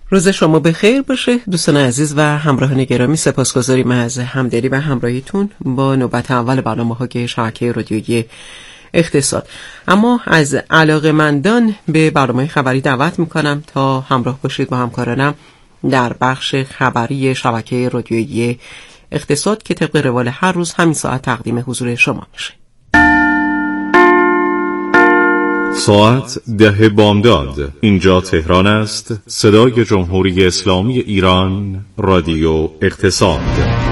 روز شما بخیر باشه دوستان عزیز و همراهان گرامی. سپاسگزاریم از همدلی و همراهیتون با نوبت اول برنامه‌های شبکه رادیویی اقتصاد. اما از علاقه‌مندان به برنامه خبری دعوت میکنم تا همراه باشید با همکارانم در بخش خبری شبکه رادیویی اقتصاد که طبق روال هر روز همین ساعت تقدیم حضور شما میشه. ساعت 10 بامداد. اینجا تهران است. صدای جمهوری اسلامی ایران، رادیو اقتصاد.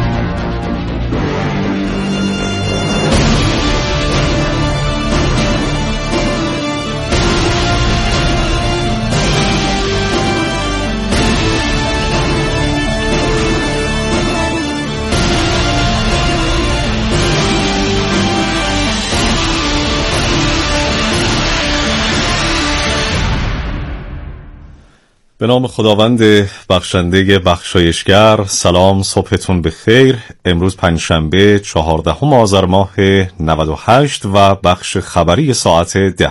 به نام خداوند بخشنده بخشایشگر. سلام، صبحتون بخیر. امروز پنجشنبه 14 آذر ماه 98 و بخش خبری ساعت 10.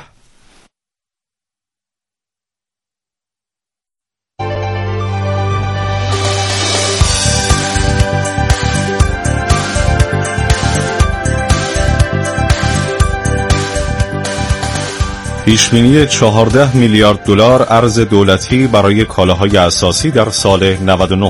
پیشبینی 14 میلیارد دلار ارز دولتی برای کالاهای اساسی در سال 99.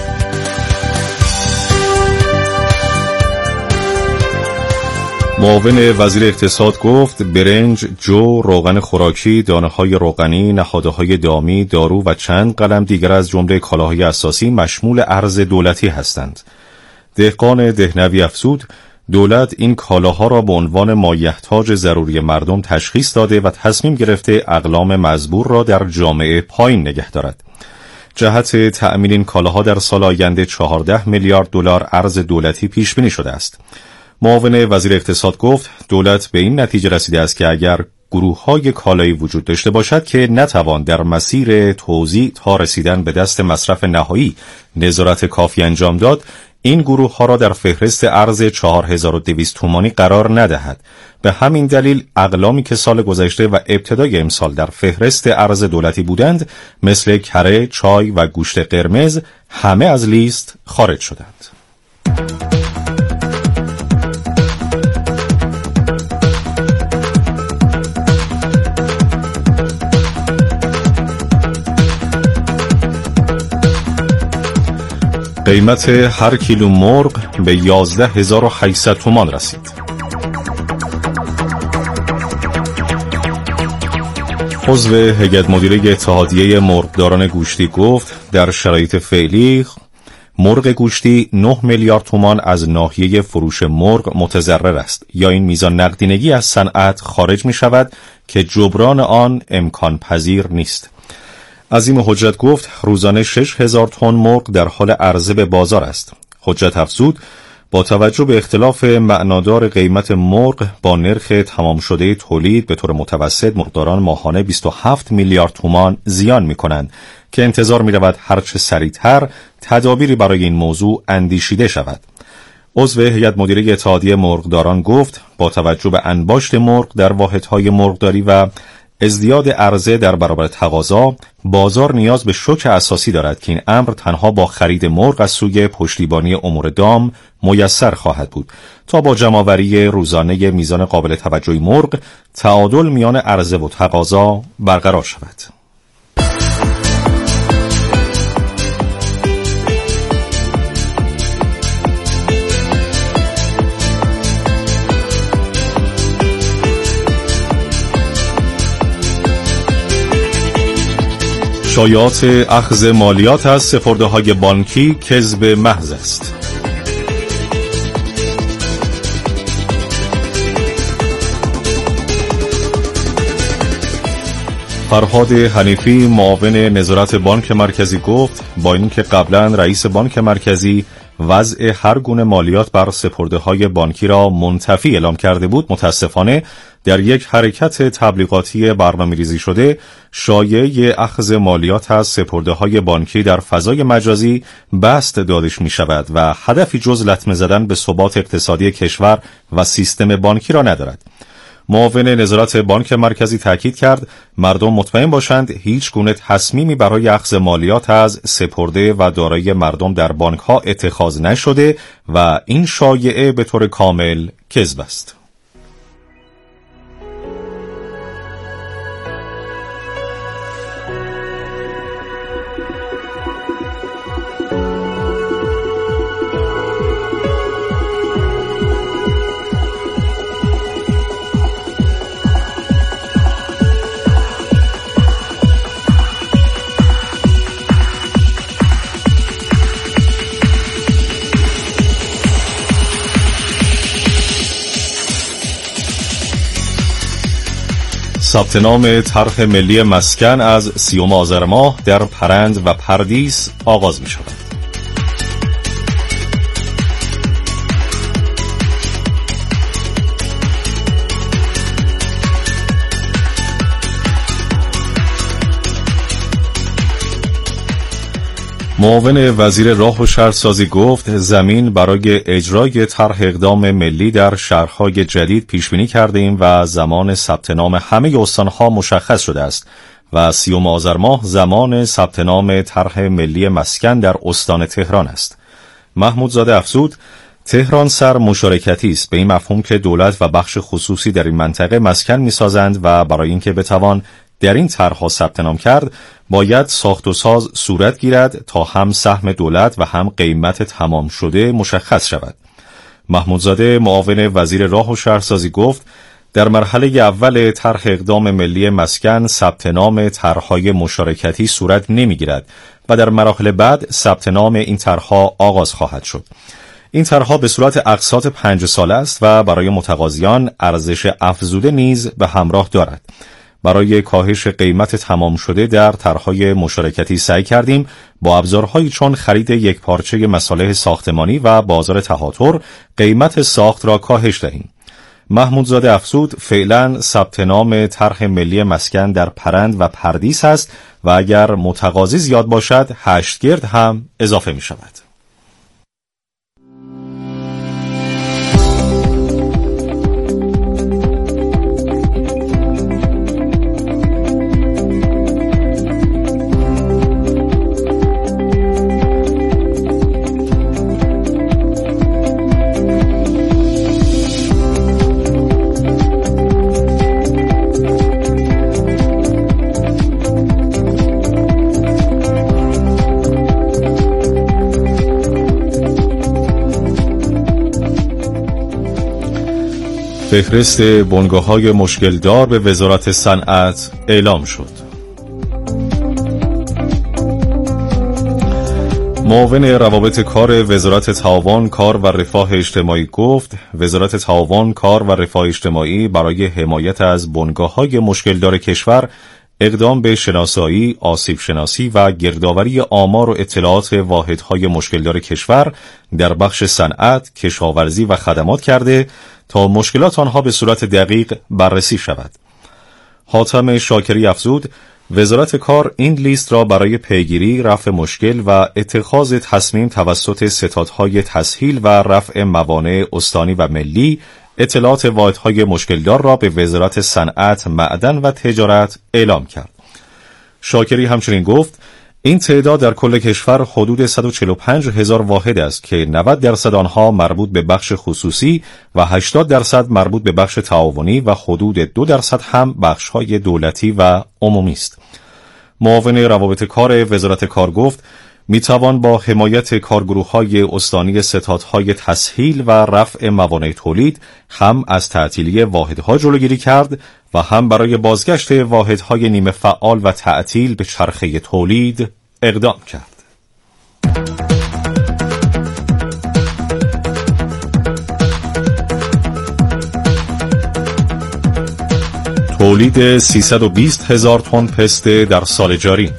معاون وزیر اقتصاد گفت برنج، جو، روغن خوراکی، دانه‌های روغنی، نهادهای دامی، دارو و چند قلم دیگر از جمله کالاهای اساسی مشمول ارز دولتی هستند. دهقان دهنوی افزود دولت این کالاها را به عنوان مایحتاج ضروری مردم تشخیص داده و تصمیم گرفته اقلام مزبور را در جامعه پایین نگه دارد. جهت تأمین این کالاها در سال آینده 14 میلیارد دلار ارز دولتی پیش بینی شده است. معاون وزیر اقتصاد گفت دولت به این نتیجه رسیده است که اگر گروه‌های کالایی وجود داشته باشد که نتوان در مسیر توزیع تا رسیدن به دست مصرف نهایی نظارت کافی انجام داد، این گروه ها را در فهرست ارز 4200 تومانی قرار ندهد. به همین دلیل اقلامی که سال گذشته و ابتدای امسال در فهرست ارز دولتی بودند مثل کره، چای و گوشت قرمز همه از لیست خارج شدند. قیمت هر کیلو مرغ به 11800 تومان رسید. عضو هیئت مدیره اتحادیه مرغداران گوشتی گفت در شرایط فعلی مرغ گوشتی 9 میلیارد تومان از ناحیه فروش مرغ متضرر است یا این میزان نقدینگی از صنعت خارج می شود که جبران آن امکان پذیر نیست. عظیم حجت گفت روزانه 6000 تن مرغ در حال عرضه به بازار است. حجت افزود با توجه به اختلاف معنادار قیمت مرغ با نرخ تمام شده تولید به طور متوسط مرغداران ماهانه 27 میلیارد تومان زیان می‌کنند که انتظار می‌رود هرچه سریعتر تدابیری برای این موضوع اندیشیده شود. عضو هیئت مدیره اتحادیه مرغداران گفت با توجه به انباشت مرغ در واحدهای مرغداری و ازدیاد عرضه در برابر تقاضا، بازار نیاز به شوک اساسی دارد که این امر تنها با خرید مرغ از سوی پشتیبانی امور دام میسر خواهد بود تا با جمع‌آوری روزانه میزان قابل توجهی مرغ تعادل میان عرضه و تقاضا برقرار شود. شایعات اخذ مالیات از سپرده‌های بانکی کذب محض است. فرهاد حنیفی معاون نظارت بانک مرکزی گفت با اینکه قبلا رئیس بانک مرکزی وضع هر گونه مالیات بر سپرده‌های بانکی را منتفی اعلام کرده بود، متاسفانه در یک حرکت تبلیغاتی برنامه‌ریزی شده شایعه اخذ مالیات از سپرده‌های بانکی در فضای مجازی بست دادش می‌شود و هدفی جز لطمه زدن به ثبات اقتصادی کشور و سیستم بانکی را ندارد. معاون نظارت بانک مرکزی تاکید کرد مردم مطمئن باشند هیچ گونه تصمیمی برای اخذ مالیات از سپرده و دارایی مردم در بانک‌ها اتخاذ نشده و این شایعه به طور کامل کذب است. ثبت نام طرح ملی مسکن از 30 آذر ماه در پرند و پردیس آغاز می شود. معاون وزیر راه و شهرسازی گفت زمین برای اجرای طرح اقدام ملی در شهرهای جدید پیش بینی کرده ایم و زمان ثبت نام همه استانها مشخص شده است و 30 آذر ماه زمان ثبت نام طرح ملی مسکن در استان تهران است. محمودزاده افزود تهران سر مشارکتی است، به این مفهوم که دولت و بخش خصوصی در این منطقه مسکن می‌سازند و برای اینکه بتوان در این طرح‌ها ثبت نام کرد باید ساخت و ساز صورت گیرد تا هم سهم دولت و هم قیمت تمام شده مشخص شود. محمودزاده معاون وزیر راه و شهرسازی گفت در مرحله اول طرح اقدام ملی مسکن ثبت نام طرح‌های مشارکتی صورت نمی‌گیرد و در مراحل بعد ثبت نام این طرح‌ها آغاز خواهد شد. این طرح‌ها به صورت اقساط 5 ساله است و برای متقاضیان ارزش افزوده نیز به همراه دارد. برای کاهش قیمت تمام شده در طرح‌های مشارکتی سعی کردیم با ابزارهایی چون خرید یک پارچه مصالح ساختمانی و بازار تهاتر قیمت ساخت را کاهش دهیم. محمودزاده افزود فعلا ثبت نام طرح ملی مسکن در پرند و پردیس است و اگر متقاضی زیاد باشد 8 گرد هم اضافه می شود. فهرست بنگاه‌های مشکلدار به وزارت صنعت اعلام شد. معاون روابط کار وزارت تعاون کار و رفاه اجتماعی گفت وزارت تعاون کار و رفاه اجتماعی برای حمایت از بنگاه‌های مشکلدار کشور اقدام به شناسایی، آسیب شناسی و گردآوری آمار و اطلاعات واحدهای مشکلدار کشور در بخش صنعت، کشاورزی و خدمات کرده تا مشکلات آنها به صورت دقیق بررسی شود. حاتم شاکری افزود وزارت کار این لیست را برای پیگیری، رفع مشکل و اتخاذ تصمیم توسط ستادهای تسهیل و رفع موانع استانی و ملی اطلاعات واحدهای مشکلدار را به وزارت صنعت، معدن و تجارت اعلام کرد. شاکری همچنین گفت این تعداد در کل کشور حدود 145,000 واحد است که 90% آنها مربوط به بخش خصوصی و 80% مربوط به بخش تعاونی و حدود 2% هم بخش‌های دولتی و عمومی است. معاون روابط کار وزارت کار گفت میتوان با حمایت کارگروه‌های استانی ستادهای تسهیل و رفع موانع تولید هم از تعطیلی واحدها جلوگیری کرد و هم برای بازگشت واحدهای نیمه فعال و تعطیل به چرخه تولید اقدام کرد. تولید 320,000 تن پسته در سال جاری.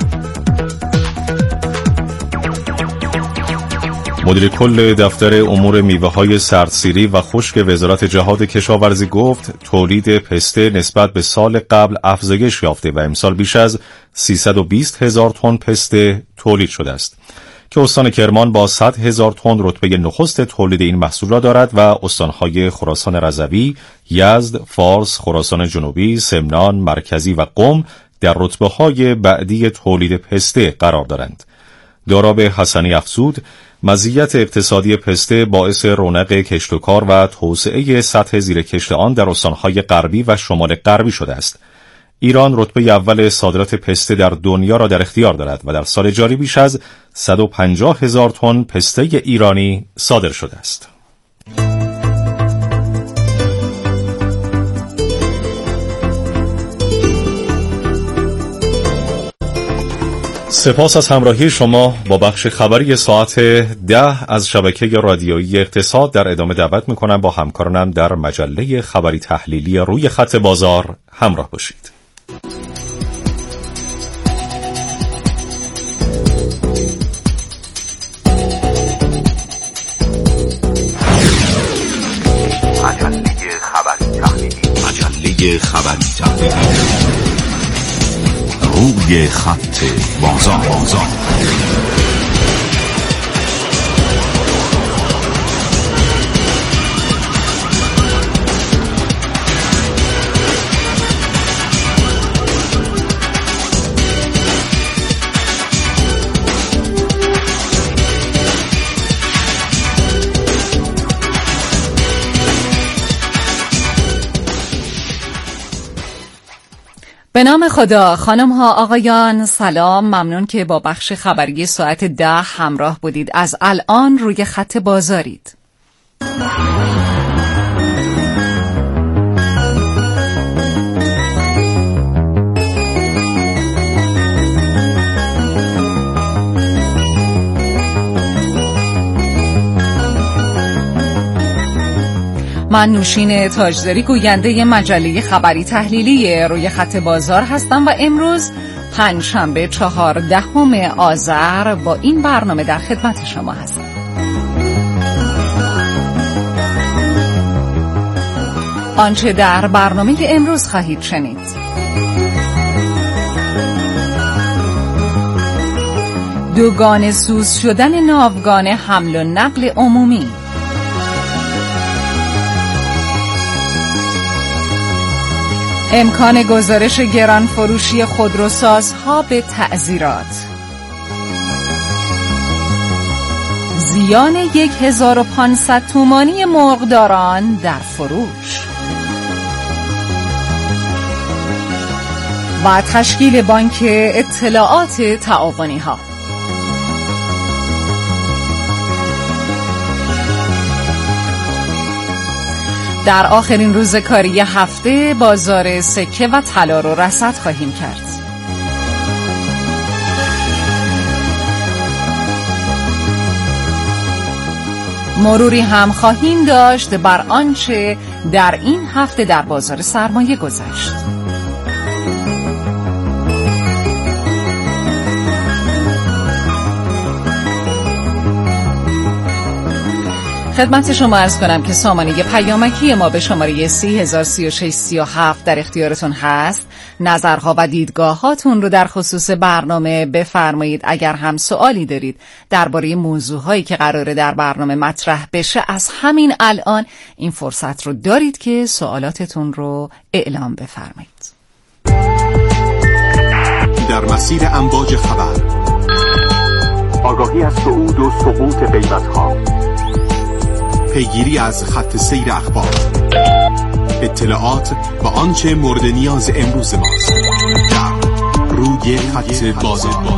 مدیر کل دفتر امور میوه‌های سردسیری و خشک وزارت جهاد کشاورزی گفت تولید پسته نسبت به سال قبل افزایش یافته و امسال بیش از 320,000 تن پسته تولید شده است. که استان کرمان با 100,000 تن رتبه نخست تولید این محصول را دارد و استانهای خراسان رضوی، یزد، فارس، خراسان جنوبی، سمنان، مرکزی و قم در رتبه‌های بعدی تولید پسته قرار دارند. داراب حسنی افزود، مزیت اقتصادی پسته باعث رونق کشت و کار و توسعه سطح زیر کشت آن در استانهای غربی و شمال غربی شده است. ایران رتبه اول صادرات پسته در دنیا را در اختیار دارد و در سال جاری بیش از 150,000 تن پسته ایرانی صادر شده است. سپاس از همراهی شما با بخش خبری ساعت 10 از شبکه رادیویی اقتصاد. در ادامه دعوت میکنم با همکارانم در مجله خبری تحلیلی روی خط بازار همراه باشید. مجله خبری تحلیلی روی خط بازار. به نام خدا. خانم ها آقایان سلام، ممنون که با بخش خبری ساعت 10 همراه بودید. از الان روی خط بازارید. من نوشین تاجداری گوینده مجله خبری تحلیلی روی خط بازار هستم و امروز پنجشنبه 14 آذر با این برنامه در خدمت شما هستم. آنچه در برنامه امروز خواهید شنید: دوگانه سوز شدن ناوگان حمل و نقل عمومی، امکان گزارش گران فروشی خودروسازها به تعزیرات، زیان 1500 تومانی مرغداران در فروش و تشکیل بانک اطلاعات تعاونی ها. در آخرین روز کاری هفته بازار سکه و طلا رو رصد خواهیم کرد. مروری هم خواهیم داشت بر آنچه در این هفته در بازار سرمایه گذشت. خدمت شما عرض کنم که سامانه پیامکی ما به شماره 303637 در اختیارتون هست. نظرها و دیدگاهاتون رو در خصوص برنامه بفرمایید. اگر هم سوالی دارید درباره موضوعهایی که قراره در برنامه مطرح بشه، از همین الان این فرصت رو دارید که سوالاتتون رو اعلام بفرمایید. در مسیر امواج خبر، آگاهی از صعود و سقوط قیمت‌ها، پیگیری از خط سیر اخبار، اطلاعات و آنچه مورد نیاز امروز ماست در روی خط بازار.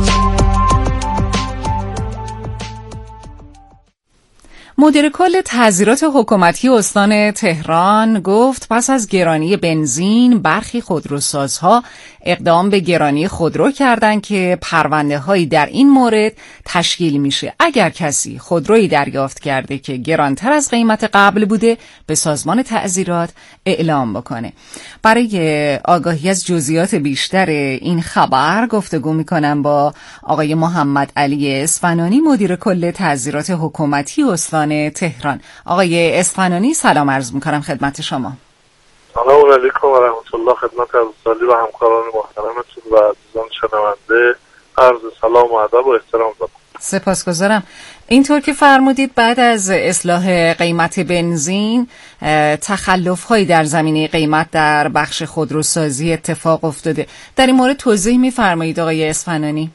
مدیر کل تعزیرات حکومتی استان تهران گفت پس از گرانی بنزین برخی خودروسازها اقدام به گرانی خودرو کردند که پرونده‌هایی در این مورد تشکیل میشه. اگر کسی خودرویی دریافت کرده که گرانتر از قیمت قبل بوده به سازمان تعزیرات اعلام بکنه. برای آگاهی از جزئیات بیشتر این خبر گفتگو میکنم با آقای محمد علی اصفهانی، مدیر کل تعزیرات حکومتی استان تهران. آقای اصفهانی سلام عرض میکنم خدمت شما. سلام علیکم و رحمت الله خدمت عزیزانی و همکاران محترمتون و عزیزان شنونده. عرض سلام و ادب و احترام دارم. سپاسگزارم. اینطور که فرمودید بعد از اصلاح قیمت بنزین تخلف‌هایی در زمینه قیمت در بخش خودروسازی اتفاق افتاده. در این مورد توضیح می‌فرمایید آقای اصفهانی؟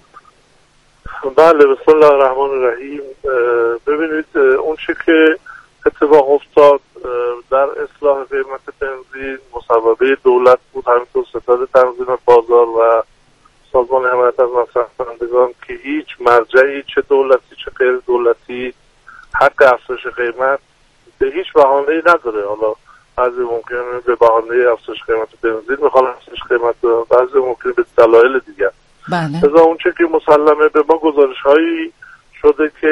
بله، بسم الله الرحمن الرحیم. ببینید اون چه که اتفاق افتاد در اصلاح قیمت بنزین مصوبه دولت بود، همینطور ستاد تنظیم بازار و سازمان حمایت از مصرف کنندگان که هیچ مرجعی چه دولتی چه غیر دولتی حق افزایش قیمت به هیچ بهانه‌ای نداره. حالا بعضی ممکنه به بهانه افزایش قیمت بنزین میخوان افزایش قیمت بدن، بعضی ممکنه به دلایل دیگر. بله. لذا اون چه که مسلمه به ما گزارش‌هایی شده که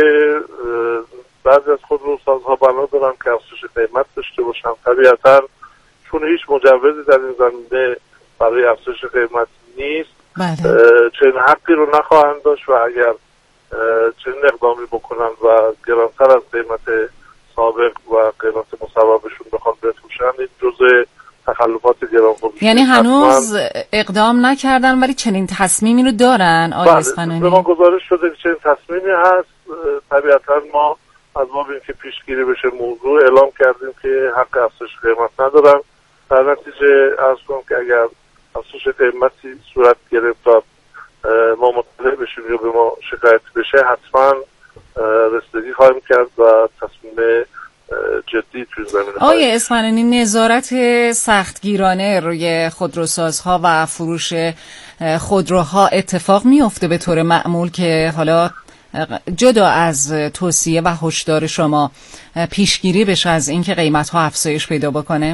بعضی از خودروسازها بنا دارن که افزایش قیمت داشته باشن. طبیعتاً چون هیچ مجوزی در این زمینه برای افزایش قیمت نیست، بله. چنین حقی رو نخواهند داشت و اگر چنین اقدامی بکنن و گرانتر از قیمت سابق و قیمت مصوبهشون بخوان بفروشن، این جزء تخلفات گرانفروشی. یعنی هنوز اقدام نکردن ولی چنین تصمیمی رو دارن آقای اصفهانی؟ به ما گزارش شده که چنین تصمیمی هست. طبیعتا ما از باب اینکه پیشگیری بشه موضوع اعلام کردیم که حق افزایش قیمت ندارن. در نتیجه عرض کنم که اگر افزایش قیمتی صورت گرفت و ما مطلع بشیم یا به ما شکایت بشه، حتما رسیدگی خواهیم کرد و تصمیم جدی توی زمینه. آقای اصفهانی، نظارت سختگیرانه روی خودروسازها و فروش خودروها اتفاق میفته به طور معمول که حالا جدا از توصیه و هشدار شما پیشگیری بشه از اینکه قیمت‌ها افزایش پیدا بکنه؟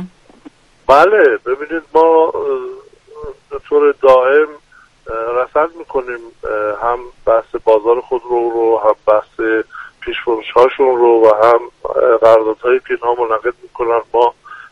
بله، ببینید ما به طور دائم رصد میکنیم هم بحث بازار خودرو رو، هم بحث پیشفروش هاشون رو و هم قراردادهای که اینها منعقد میکنن. ما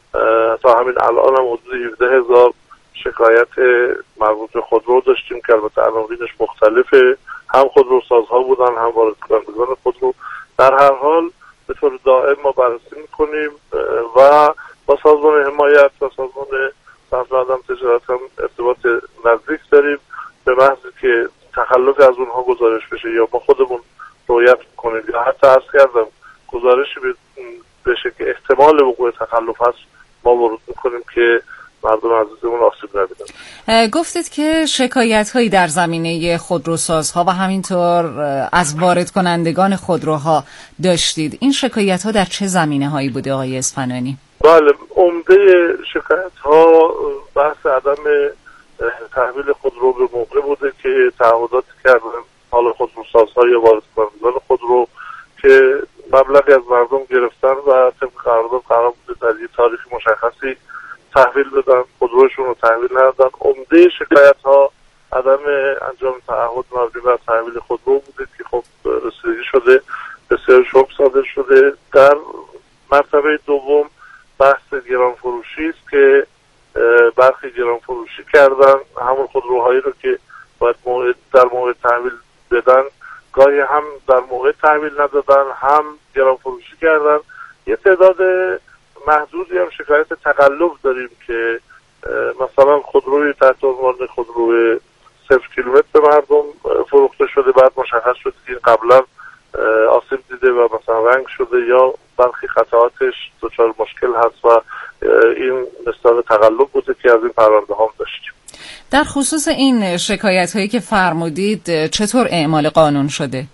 تا همین الان هم حدود 17,000 شکایت مربوط به خودرو داشتیم که البته عناوینش مختلفه، هم خودروسازها بودن هم وارد کنندگان خودرو. در هر حال به طور دائم ما بررسی میکنیم و با سازمان حمایت و سازمان صنعت تجارت هم ارتباط نزدیک داریم. به محضی که تخلف از اونها گزارش بشه یا ما خودمون رویت کنیم یا حتی عرض کردم گزارشی بشه که احتمال وقوع تخلف هست، ما ورود میکنیم که مردم عزیزمون آسیب نبینن. گفتید که شکایت هایی در زمینه خودروسازها و همینطور از وارد کنندگان خودروها داشتید. این شکایت ها در چه زمینه هایی بوده آقای اصفهانی؟ بله، عمده شکایت ها بحث عدم تحویل خودرو به موقع بوده که تعهدات کردن حالا خودروسازها یا وارد کنندگان خودرو که مبلغی از مردم گرفتن و طبق قرارداد قرار بوده در یک تاریخ مشخصی تحویل بدن، خودروشون رو تحویل ندادن. عمده شکایت ها عدم انجام تعهد مبنی بر تحویل خودرو بوده که خب رسیدگی شده، بسیار شکر صادر شده. در مرتبه دوم بحث گرانفروشی است که برخی گرانفروشی کردن همون خودروهایی رو که باید در موقع تحویل بدن، گاهی هم در موقع تحویل ندادن، هم گرانفروشی کردن. یه تعداد محدودی هم شکایت تقلب داریم که مثلا خودروی تحت عنوان خودروی 0 کیلومتر به مردم فروخته شده، بعد مشخص شده که قبلا آسیب دیده و مثلا رنگ شده یا برخی قطعاتش دچار مشکل هست و این مثال تقلب بوده که از این پرونده هم داشتیم. در خصوص این شکایت هایی که فرمودید چطور اعمال قانون شده؟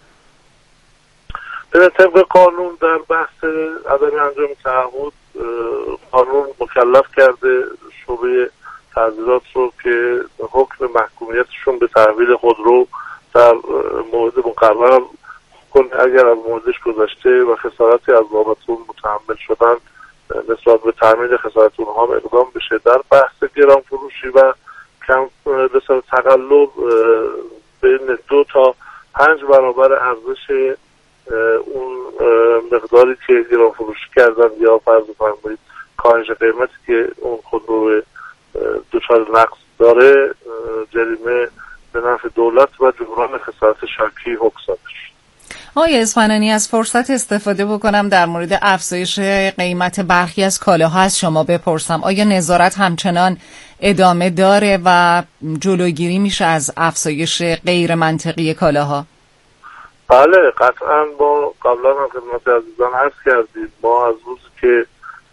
طبق قانون در بحث عدم انجام تعهد قانون مکلف کرده شعبه تعزیرات رو که حکم محکومیتشون به تحویل خودرو در موعد مقرر کنه. اگر از موعدش گذشته و خسارتی از بابت اون متحمل شدن نسبت به تامین خسارت اونها هم اقدام بشه. در بحث گران فروشی و کم بسیار تقلب بین 2 تا 5 برابر ارزش اون مقداری که گران فروشی کردن یا فرض فرمایید کاهش قیمتی که اون خودرو دچار نقص داره جریمه به نفع دولت و جبران خسارت شاکی حکم صادر شد. آقای اصفهانی، از فرصت استفاده بکنم در مورد افزایش قیمت برخی از کالاها از شما بپرسم. آیا نظارت همچنان ادامه داره و جلوگیری میشه از افزایش غیر منطقی کالاها؟ بله قطعا ما قبلا هم خدمت عزیزان عرض کردیم، ما از روزی که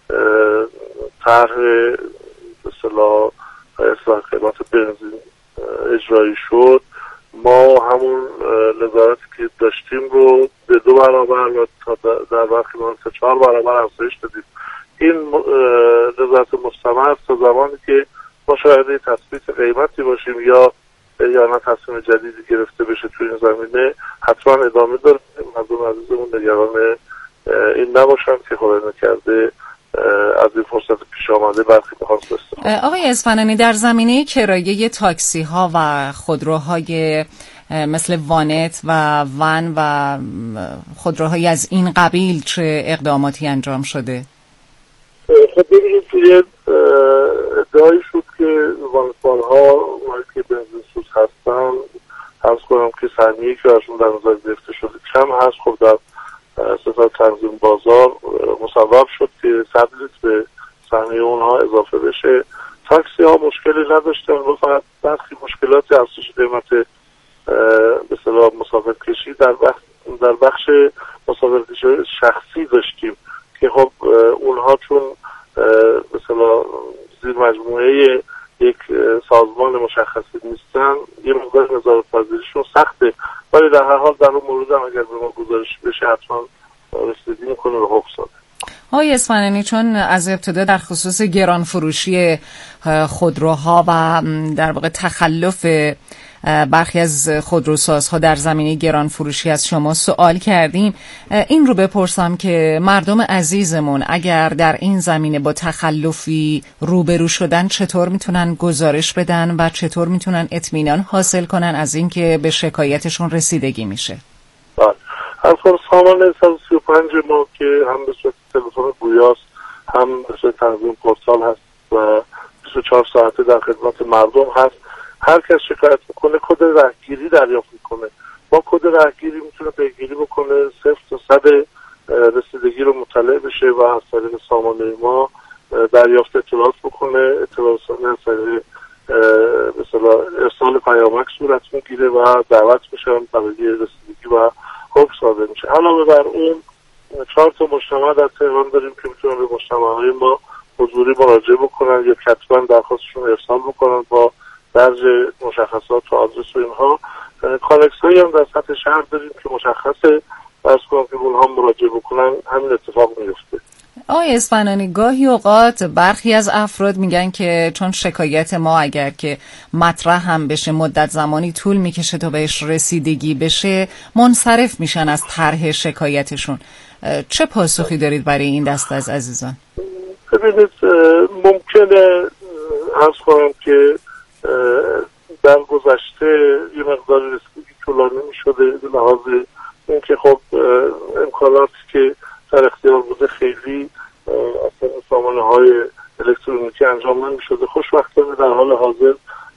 طرح به اصطلاح اصلاح قیمت بنزین اجرایی شد، ما همون نظارتی که داشتیم رو به 2 برابر و تا در برخی موارد 4 برابر افزایش دادیم. این نظارت مستمر تا زمانی که ما شاهد تثبیت قیمتی باشیم یا نه تصمیم جدیدی گرفته بشه توی این زمینه حتما ادامه داریم. مردم عزیزمون نگران این نباشند که خدای نکرده از این فرصت پیش آمده برخی بخواست استفاده. آقای اصفهانی، در زمینه کرایه تاکسی ها و خودروهای مثل وانت و ون و خودروهای از این قبیل چه اقداماتی انجام شده؟ خب ببینید توی ادعایی شد که وانتبارها اونهایی که بنزین سوز هستن عرض کنم که سهمیه‌ای که ازشون در نظر گرفته شده کم هست. خب در سازمان تنظیم بازار مصوب شد که 100 لیتر به سهمیه اونها اضافه بشه. تاکسی ها مشکلی نداشتن و فقط برخی مشکلاتی افزایش قیمت به اصطلاح مسافرکشی در بخش مسافرکشی شخصی داشتیم که خب اونها چون به اصطلاح زیر مجموعه یک سازمان مشخصی نیستن یه مقدار نظارت‌پذیریشون سخته، ولی در هر حال در اون مورد هم اگر به ما گزارش بشه حتما رسیدگی میکنه به حکم صادر. آقای اصفهانی، چون از ابتدا در خصوص گران فروشی خودروها و در واقع تخلف برخی از خودروسازها در زمینه گران فروشی از شما سوال کردیم، این رو بپرسم که مردم عزیزمون اگر در این زمینه با تخلفی روبرو شدن چطور میتونن گزارش بدن و چطور میتونن اطمینان حاصل کنن از اینکه به شکایتشون رسیدگی میشه؟ بله، از سامان 135 ما که هم به صورت تلفن گویاست هم به صورت تنظیم پورتال هست و 24 ساعته در خدمت مردم هست. هر کس شکایت میکنه کد رهگیری دریافت میکنه. با کد رهگیری میتونه پیگیری بکنه 0 تا 100 رسیدگی رو مطلع بشه و از طریق سامانه ما دریافت اطلاعات بکنه. اطلاعات از طریق به اصطلاح ارسال پیامک صورت میگیره و دعوت میشن برای رسیدگی و حکم صادر میشه. علاوه بر اون 4 تا مجتمع در تهران داریم که میتونن به مجتمعهای ما حضوری مراجعه بکنن یا کتبا درخواستشون ارسال بکنن با درج مشخصات و آدرس و اینها. کانکس هایی هم در سطح شهر داریم که مشخصه فرض کنم که اونها مراجعه بکنن همین اتفاق میفته. آقای اصفهانی، گاهی اوقات برخی از افراد میگن که چون شکایت ما اگر که مطرح هم بشه مدت زمانی طول میکشه تا بهش رسیدگی بشه منصرف میشن از طرح شکایتشون. چه پاسخی دارید برای این دسته از عزیزان؟ ببینید ممکنه عرض کنم که در گذشته یه مقدار رسیدگی طولانی میشده به لحاظ اینکه خب امکاناتی که در اختیار بوده خیلی اصلا سامانه های الکترونیکی انجام نمیشده. خوشبختانه در حال حاضر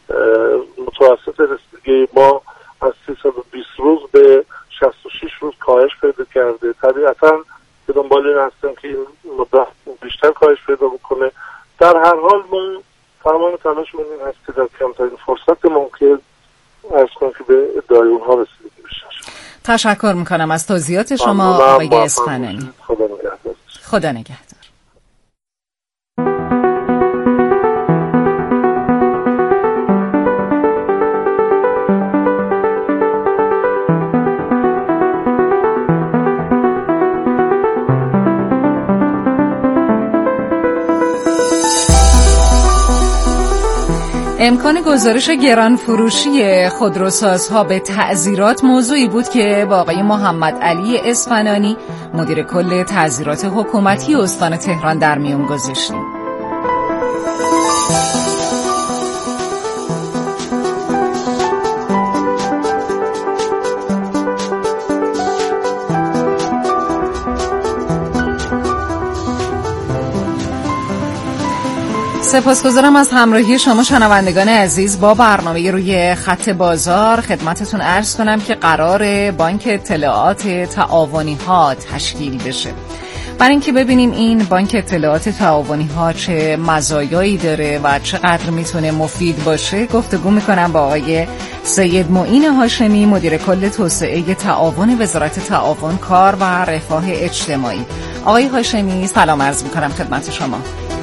متوسط رسیدگی ما از 320 روز به 66 روز کاهش پیدا کرده. طبیعتا به دنبال این هستیم که این مدت بیشتر کاهش پیدا بکنه. در هر حال ما تمام تلاشمون این هست که در کمترین فرصت ممکن عرض کنم که به ادعای اونها رسیدگی بشه. تشکر میکنم از توضیحات شما آقای اصفهانی. خدا نگهدار. خدا نگهدار. امکان گزارش گران فروشی خودروسازها به تعزیرات موضوعی بود که با آقای محمد علی اصفهانی مدیر کل تعزیرات حکومتی استان تهران در میون گذاشتیم. سپاسگزارم از همراهی شما شنوندگان عزیز با برنامه روی خط بازار. خدمتتون عرض کنم که قرار بانک اطلاعات تعاونی ها تشکیل بشه. برای اینکه ببینیم این بانک اطلاعات تعاونی ها چه مزایایی داره و چقدر میتونه مفید باشه گفتگو میکنم با آقای سید معین هاشمی، مدیر کل توسعه تعاون وزارت تعاون، کار و رفاه اجتماعی. آقای هاشمی سلام عرض می‌کنم خدمت شما.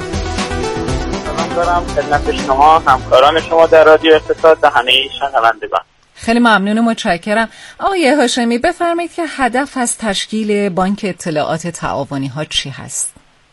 سلام دارم خدمت شما، همکاران شما در رادیو اقتصاد و همه شنوندگان. خیلی ممنون و متشکرم. آقای هاشمی بفرمایید که هدف از تشکیل بانک اطلاعات تعاونی ها چی هست؟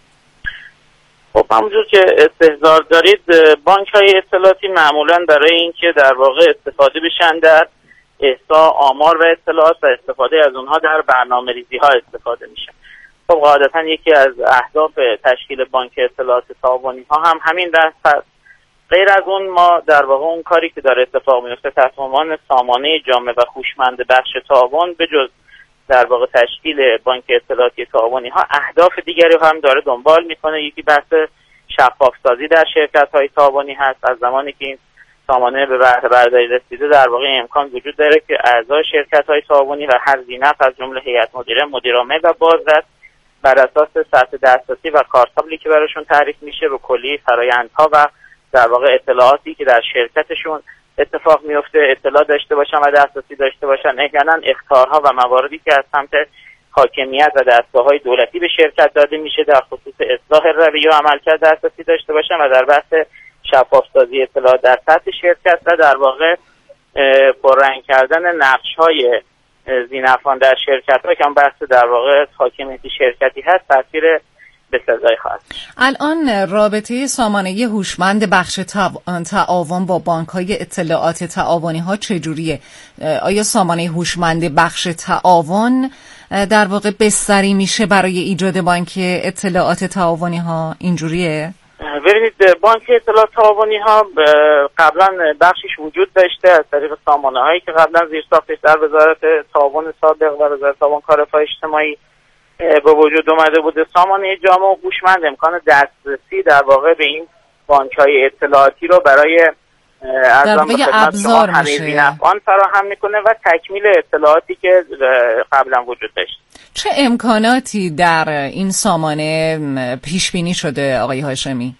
خب همونجور که استحضار دارید، بانک های اطلاعاتی معمولاً برای اینکه در واقع استفاده بشن در احصاء آمار و اطلاعات و استفاده از اونها در برنامه‌ریزی ها استفاده میشه. خب قاعدتاً یکی از اهداف تشکیل بانک اطلاعات تعاونی ها هم همین است. غیر از اون ما در واقع اون کاری که داره اتفاق میفته تحت عنوان سامانه جامع و هوشمند بخش تعاون، به جز در واقع تشکیل بانک اطلاعاتی تعاونی ها اهداف دیگری هم داره دنبال میکنه. یکی بحث شفاف سازی در شرکت های تعاونی هست. از زمانی که این سامانه به بهره برداری رسیده در واقع امکان وجود داره که اعضای شرکت های تعاونی و هر ذی‌نفع از جمله هیئت مدیره، مدیر عامل و بازرس بر اساس سطح دسترسی و کارتابلی که براشون تعریف میشه رو کلی فرآیندها و در واقع اطلاعاتی که در شرکتشون اتفاق میفته اطلاع داشته باشن و دسترسی داشته باشن. احیانا اخطارها و مواردی که از سمت حاکمیت و دستگاه‌های دولتی به شرکت داده میشه در خصوص اصلاح رویه و عملکرد دسترسی داشته باشن و در بحث شفاف‌سازی اطلاعات در سطح شرکت و در واقع پررنگ کردن نقش‌های ذی‌نفعان در شرکت‌ها که هم بحث در واقع حاکمیت شرکتی هست تاثیر به سزای خواهد. الان رابطه سامانه هوشمند بخش تعاون با بانک‌های اطلاعات تعاونی ها چجوریه؟ آیا سامانه هوشمند بخش تعاون در واقع بستری میشه برای ایجاد بانک اطلاعات تعاونی ها؟ اینجوریه؟ ببینید، بانک اطلاعات تعاونی ها قبلا بخشش وجود داشته از طریق سامانه هایی که قبلا زیر ساختش در وزارت تعاون سابق و وزارت تعاون کار رفاه اجتماعی به وجود اومده بوده. سامانه جامع و هوشمند امکان دسترسی در واقع به این بانک‌های اطلاعاتی رو برای در واقع ابزار میشه، آن فراهم میکنه و تکمیل اطلاعاتی که قبلا وجود داشت. چه امکاناتی در این سامانه پیش بینی شده آقای هاشمی؟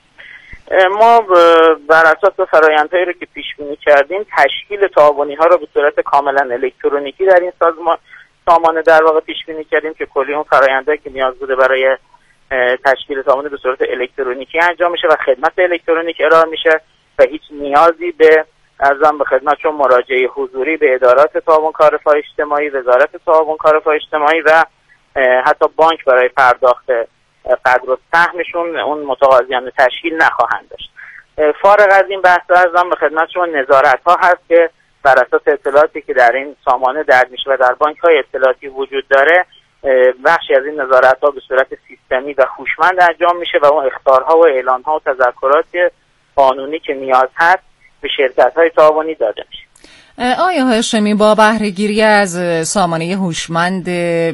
ما بر اساس فرآیندهایی رو که پیش بینی کردیم تشکیل تعاونی ها رو به صورت کاملا الکترونیکی در این سامانه در واقع پیش بینی کردیم که کلی اون فرآیندهایی که نیاز بوده برای تشکیل سامانه به صورت الکترونیکی انجام میشه و خدمت الکترونیک ارائه میشه و هیچ نیازی به ارزم به خدمت چون مراجعه حضوری به ادارات تعاون کار رفاه اجتماعی، وزارت تعاون کار رفاه اجتماعی و حتی بانک برای پرداخت قدر و سهمشون اون متقاضیان تشکیل نخواهند داشت. فارغ از این بحث ارزم به خدمت شما نظارت ها هست که بر اساس اطلاعاتی که در این سامانه درج میشه و در بانک های اطلاعاتی وجود داره بخشی از این نظارت ها به صورت سیستمی و هوشمند انجام میشه و اون اخطارها و اعلان ها و تذکرات قانونی که نیاز هست به شرکت های تعاونی داده میشه. آیا هاشمی با بهره گیری از سامانه هوشمند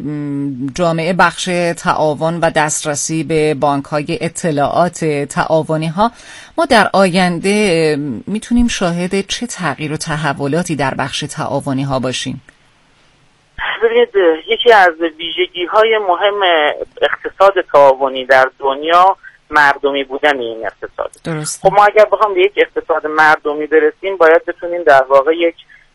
جامعه بخش تعاون و دسترسی به بانک‌های اطلاعات تعاونی ها ما در آینده میتونیم شاهد چه تغییر و تحولاتی در بخش تعاونی ها باشیم؟ ببینید، یکی از ویژگی‌های مهم اقتصاد تعاونی در دنیا مردمی بودن این اقتصاد. درسته. خب ما اگر بخوام به یک اقتصاد مردمی برسیم باید بتونیم در واقع یک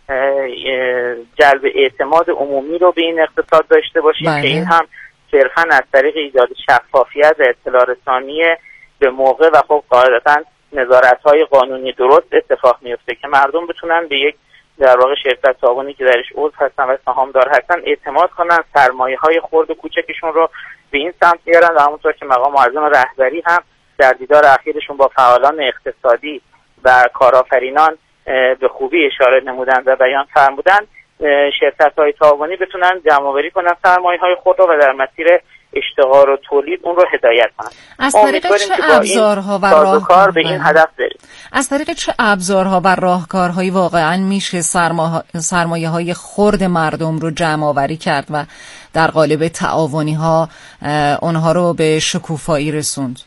جلب اعتماد عمومی رو به این اقتصاد داشته باشیم. بله. که این هم صرفاً از طریق ایجاد شفافیت و اطلاع رسانی به موقع و خب قاعدتاً نظارت‌های قانونی درست اتفاق میفته که مردم بتونن به یک در واقع شرکت تعاونی که درش عضو هستن و سهامدار هستن اعتماد کنن، سرمایه‌های خرد و کوچکشون رو به این سمت بیارن و همونطور که مقام معظم رهبری هم در دیدار اخیرشون با فعالان اقتصادی و کارآفرینان به خوبی اشاره نمودن و بیان فرمودن شرکت‌های تعاونی بتونن جمع‌آوری کنن سرمایه‌های خود رو و در مسیر اشتغال و تولید اون رو هدایت کنن. از طریق چه ابزارها و راهکار به این هدف بریم؟ از طریق چه ابزارها و راهکارهایی واقعا میشه سرمایه‌های خرد مردم رو جمع‌آوری کرد و در قالب تعاونی‌ها اونها رو به شکوفایی رسوند؟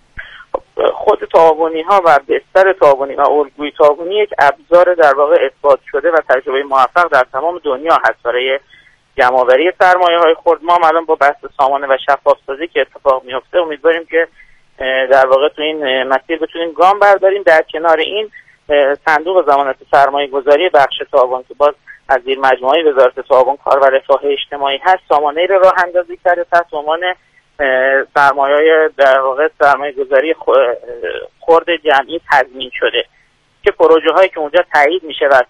خود تعاونی‌ها و بستر تعاونی و الگوی تعاونی یک ابزار در واقع اثبات شده و تجربه موفق در تمام دنیا هست برای جمع‌آوری سرمایه‌های خرد. ما الان با بحث سامانه و شفاف‌سازی که اتفاق میفته امیدواریم که در واقع تو این مسیر بتونیم گام برداریم. در کنار این صندوق ضمانت سرمایه گذاری بخش تعاون که باز از زیر مجموعه وزارت تعاون کار و رفاه اجتماعی هست، سامانه‌ای رو راه اندازی کرده تحت عنوان سرمایه در واقع سرمایه گذاری خرد جمعی تضمین شده که پروژه هایی که اونجا تایید میشه و از